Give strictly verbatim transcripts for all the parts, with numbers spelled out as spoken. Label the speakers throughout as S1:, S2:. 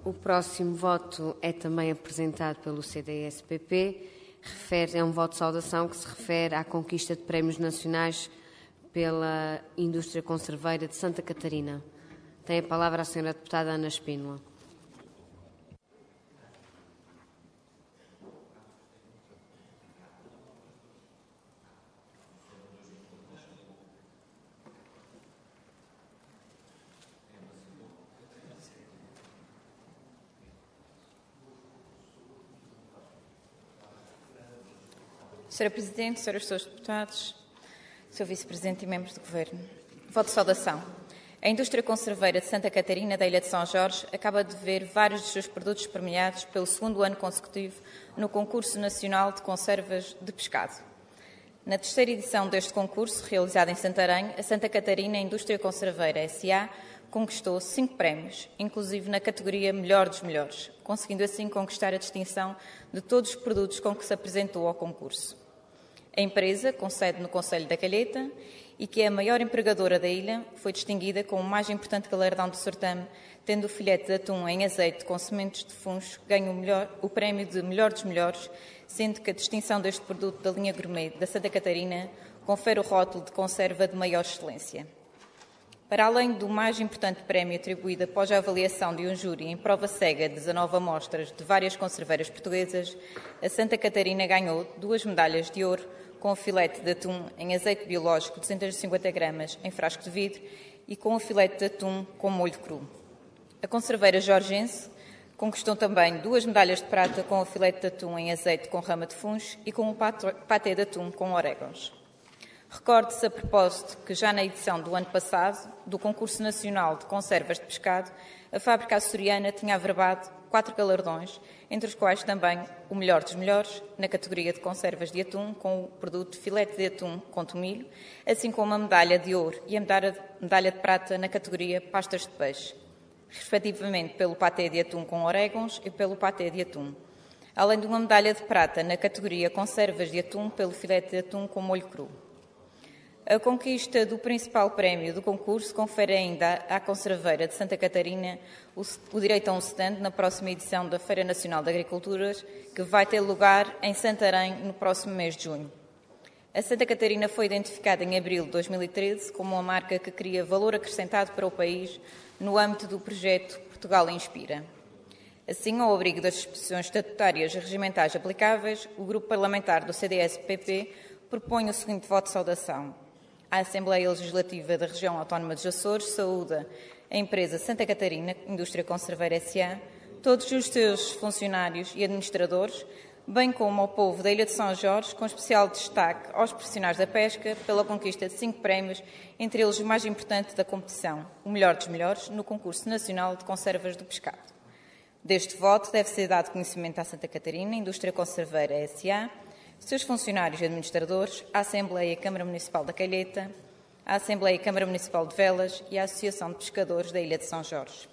S1: O próximo voto é também apresentado pelo C D S P P. Refere, é um voto de saudação que se refere à conquista de prémios nacionais pela indústria conserveira de Santa Catarina. Tem a palavra a senhora deputada Ana Espínola.
S2: senhora Presidente, senhoras e senhores deputados, senhor Vice-Presidente e membros do Governo. Voto de saudação. A indústria conserveira de Santa Catarina, da Ilha de São Jorge, acaba de ver vários dos seus produtos premiados pelo segundo ano consecutivo no Concurso Nacional de Conservas de Pescado. Na terceira edição deste concurso, realizado em Santarém, a Santa Catarina Indústria Conserveira S A conquistou cinco prémios, inclusive na categoria Melhor dos Melhores, conseguindo assim conquistar a distinção de todos os produtos com que se apresentou ao concurso. A empresa, com sede no Concelho da Calheta e que é a maior empregadora da ilha, foi distinguida com o mais importante galardão do certame, tendo o filete de atum em azeite com sementes de funcho ganho o, melhor, o prémio de Melhor dos Melhores, sendo que a distinção deste produto da linha gourmet da Santa Catarina confere o rótulo de conserva de maior excelência. Para além do mais importante prémio atribuído após a avaliação de um júri em prova cega de dezanove amostras de várias conserveiras portuguesas, a Santa Catarina ganhou duas medalhas de ouro com o filete de atum em azeite biológico de duzentos e cinquenta gramas em frasco de vidro e com o filete de atum com molho cru. A conserveira jorgense conquistou também duas medalhas de prata com o filete de atum em azeite com rama de funcho e com o patê de atum com orégãos. Recorde-se a propósito que já na edição do ano passado, do Concurso Nacional de Conservas de Pescado, a fábrica açoriana tinha averbado quatro galardões, entre os quais também o melhor dos melhores, na categoria de conservas de atum, com o produto filete de atum com tomilho, assim como a medalha de ouro e a medalha de prata na categoria pastas de peixe, respectivamente pelo patê de atum com orégãos e pelo patê de atum, além de uma medalha de prata na categoria conservas de atum pelo filete de atum com molho cru. A conquista do principal prémio do concurso confere ainda à conserveira de Santa Catarina o, o direito a um stand na próxima edição da Feira Nacional de Agriculturas, que vai ter lugar em Santarém no próximo mês de junho. A Santa Catarina foi identificada em abril de dois mil e treze como uma marca que cria valor acrescentado para o país no âmbito do projeto Portugal Inspira. Assim, ao abrigo das disposições estatutárias e regimentais aplicáveis, o Grupo Parlamentar do C D S P P propõe o seguinte voto de saudação. A Assembleia Legislativa da Região Autónoma dos Açores saúda a empresa Santa Catarina Indústria Conserveira S A, todos os seus funcionários e administradores, bem como ao povo da Ilha de São Jorge, com especial destaque aos profissionais da pesca, pela conquista de cinco prémios, entre eles o mais importante da competição, o melhor dos melhores, no Concurso Nacional de Conservas do Pescado. Deste voto deve ser dado conhecimento à Santa Catarina Indústria Conserveira S A, seus funcionários e administradores, à Assembleia e Câmara Municipal da Calheta, à Assembleia e Câmara Municipal de Velas e à Associação de Pescadores da Ilha de São Jorge.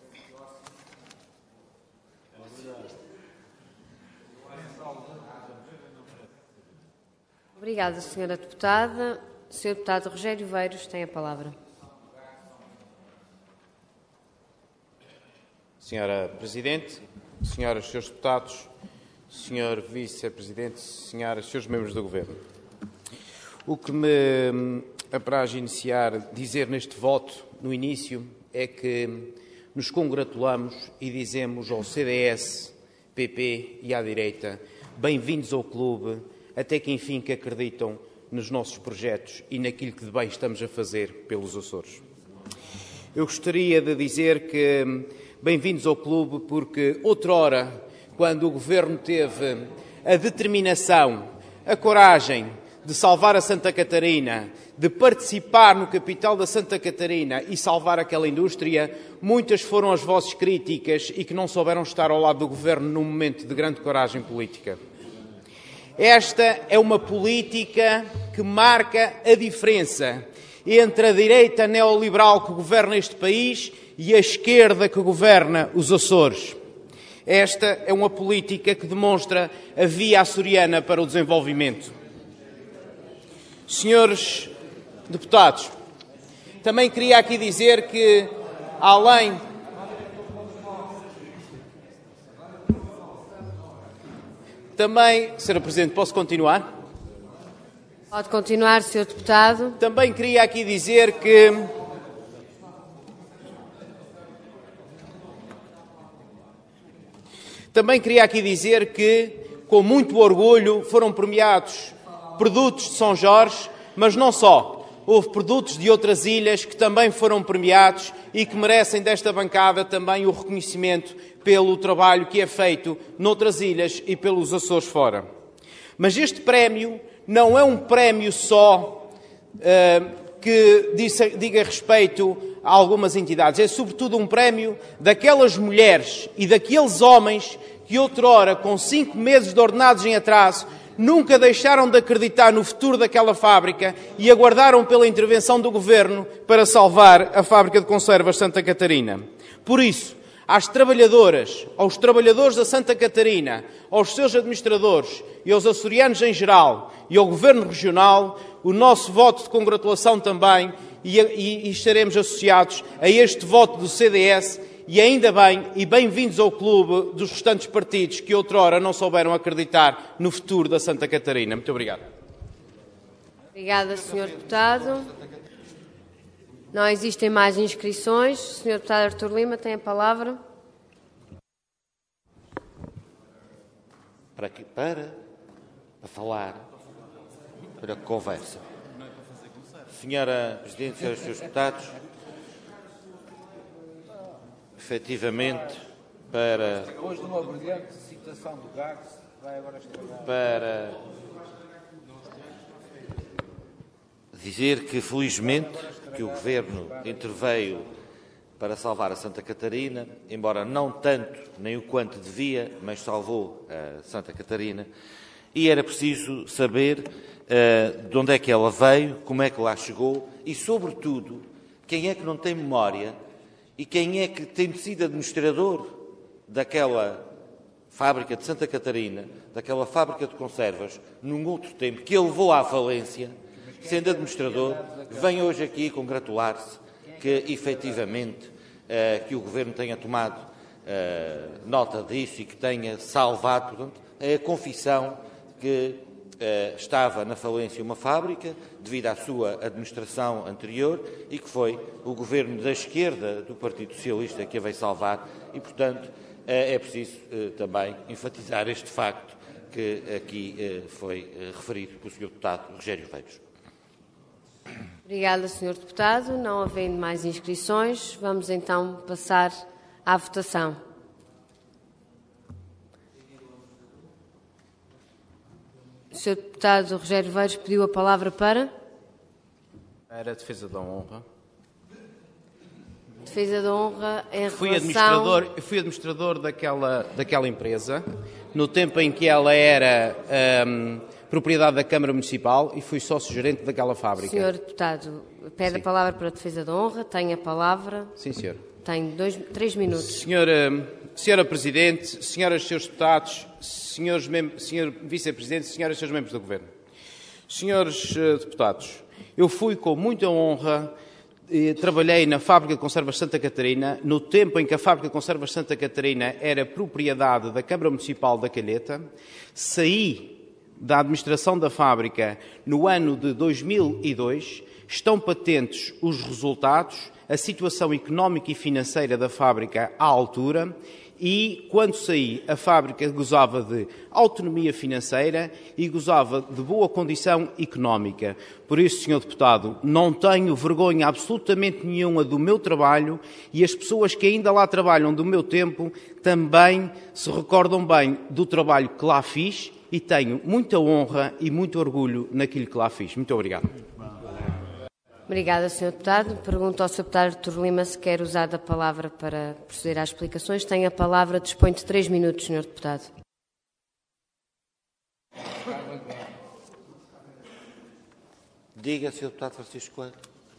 S1: Obrigada, senhora deputada. senhor deputado Rogério Veiros tem a palavra.
S3: Senhora Presidente, senhoras e senhores deputados, senhor Vice-Presidente, senhoras e senhores membros do Governo. O que me apraz iniciar, dizer neste voto, no início, é que nos congratulamos e dizemos ao C D S, P P e à direita, bem-vindos ao clube, até que enfim que acreditam nos nossos projetos e naquilo que de bem estamos a fazer pelos Açores. Eu gostaria de dizer que bem-vindos ao clube porque outrora, quando o Governo teve a determinação, a coragem de salvar a Santa Catarina, de participar no capital da Santa Catarina e salvar aquela indústria, muitas foram as vozes críticas e que não souberam estar ao lado do Governo num momento de grande coragem política. Esta é uma política que marca a diferença entre a direita neoliberal que governa este país e a esquerda que governa os Açores. Esta é uma política que demonstra a via açoriana para o desenvolvimento. Senhores deputados, também queria aqui dizer que, além... Também, senhora Presidente, posso continuar?
S1: Pode continuar, senhor Deputado.
S3: Também queria aqui dizer que Também queria aqui dizer que, com muito orgulho, foram premiados produtos de São Jorge, mas não só. Houve produtos de outras ilhas que também foram premiados e que merecem desta bancada também o reconhecimento pelo trabalho que é feito noutras ilhas e pelos Açores fora. Mas este prémio não é um prémio só uh, que diga respeito a algumas entidades. É sobretudo um prémio daquelas mulheres e daqueles homens que outrora, com cinco meses de ordenados em atraso, nunca deixaram de acreditar no futuro daquela fábrica e aguardaram pela intervenção do Governo para salvar a fábrica de conservas Santa Catarina. Por isso, às trabalhadoras, aos trabalhadores da Santa Catarina, aos seus administradores e aos açorianos em geral e ao Governo Regional, o nosso voto de congratulação também e, e, e estaremos associados a este voto do C D S e ainda bem e bem-vindos ao clube dos restantes partidos que outrora não souberam acreditar no futuro da Santa Catarina. Muito obrigado.
S1: Obrigada, senhor Deputado. Não existem mais inscrições. O senhor Deputado Artur Lima tem a palavra.
S4: Para, aqui, para, para falar, para conversa. Senhora Presidente, senhores e senhores deputados, efetivamente, para,
S5: depois de uma brilhante citação do Gags, vai agora estragar.
S4: Para dizer que, felizmente, que o Governo interveio para salvar a Santa Catarina, embora não tanto nem o quanto devia, mas salvou a Santa Catarina, e era preciso saber uh, de onde é que ela veio, como é que lá chegou e, sobretudo, quem é que não tem memória e quem é que tem sido administrador daquela fábrica de Santa Catarina, daquela fábrica de conservas, num outro tempo, que a levou à falência, sendo administrador, vem hoje aqui congratular-se que, efetivamente, uh, que o Governo tenha tomado uh, nota disso e que tenha salvado, portanto, a confissão que uh, estava na falência uma fábrica, devido à sua administração anterior, e que foi o Governo da esquerda do Partido Socialista que a veio salvar, e, portanto, uh, é preciso uh, também enfatizar este facto que aqui uh, foi uh, referido pelo senhor Deputado Rogério Veiros.
S1: Obrigada, senhor Deputado. Não havendo mais inscrições, vamos então passar à votação. O senhor Deputado Rogério Veiros pediu a palavra para?
S3: Para a defesa da honra.
S1: Defesa da honra em relação...
S3: Fui administrador, fui administrador daquela, daquela empresa, no tempo em que ela era... Um, propriedade da Câmara Municipal e fui sócio-gerente daquela fábrica.
S1: Senhor Deputado, pede Sim. a palavra para a defesa da honra. Tem a palavra.
S3: Sim, senhor.
S1: Tem dois, três minutos.
S3: Senhora, senhora Presidente, senhoras e senhores deputados, senhores mem- senhor Vice-Presidente, senhoras e senhores membros do Governo. Senhores uh, deputados, eu fui com muita honra, eh, trabalhei na Fábrica de Conservas Santa Catarina, no tempo em que a Fábrica de Conservas Santa Catarina era propriedade da Câmara Municipal da Calheta, saí da administração da fábrica no ano de dois mil e dois, estão patentes os resultados, a situação económica e financeira da fábrica à altura e, quando saí, a fábrica gozava de autonomia financeira e gozava de boa condição económica. Por isso, senhor Deputado, não tenho vergonha absolutamente nenhuma do meu trabalho e as pessoas que ainda lá trabalham do meu tempo também se recordam bem do trabalho que lá fiz e tenho muita honra e muito orgulho naquilo que lá fiz. Muito obrigado.
S1: Obrigada, senhor Deputado. Pergunto ao senhor Deputado Artur Lima se quer usar a palavra para proceder às explicações. Tem a palavra, dispõe de três minutos, senhor Deputado.
S4: Diga, senhor Deputado Francisco Coelho.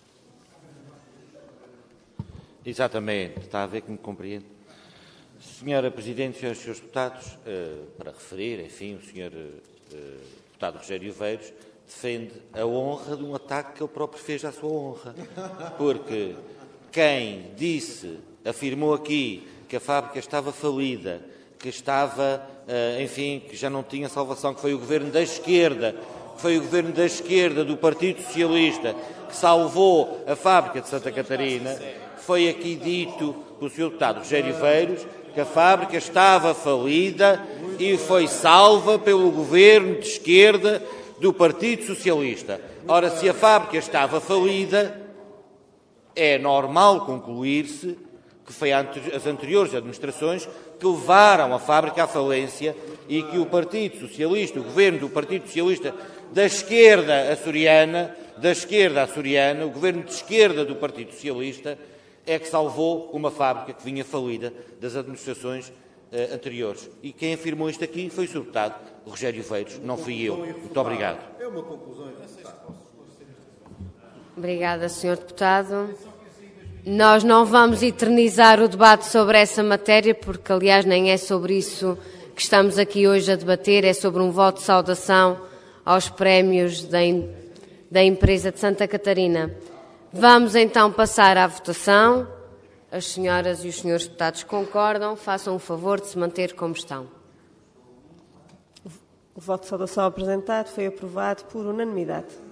S4: Exatamente, está a ver que me compreende. Senhora Presidente, senhoras e senhores deputados, para referir, enfim, o senhor Deputado Rogério Veiros defende a honra de um ataque que ele próprio fez à sua honra. Porque quem disse, afirmou aqui que a fábrica estava falida, que estava, enfim, que já não tinha salvação, que foi o governo da esquerda, que foi o governo da esquerda do Partido Socialista que salvou a fábrica de Santa Catarina. Foi aqui dito pelo senhor deputado Rogério Veiros que a fábrica estava falida e foi salva pelo governo de esquerda do Partido Socialista. Ora, se a fábrica estava falida, é normal concluir-se que foi as anteriores administrações que levaram a fábrica à falência e que o Partido Socialista, o governo do Partido Socialista da esquerda açoriana, da esquerda açoriana, o governo de esquerda do Partido Socialista, é que salvou uma fábrica que vinha falida das administrações eh, anteriores. E quem afirmou isto aqui foi o senhor deputado Rogério Veiros, não fui eu. Muito obrigado.
S6: É uma conclusão.
S1: Obrigada, senhor Deputado. Nós não vamos eternizar o debate sobre essa matéria, porque, aliás, nem é sobre isso que estamos aqui hoje a debater, é sobre um voto de saudação aos prémios da, da empresa de Santa Catarina. Vamos então passar à votação. As senhoras e os senhores deputados concordam. Façam o favor de se manter como estão.
S7: O voto de saudação apresentado foi aprovado por unanimidade.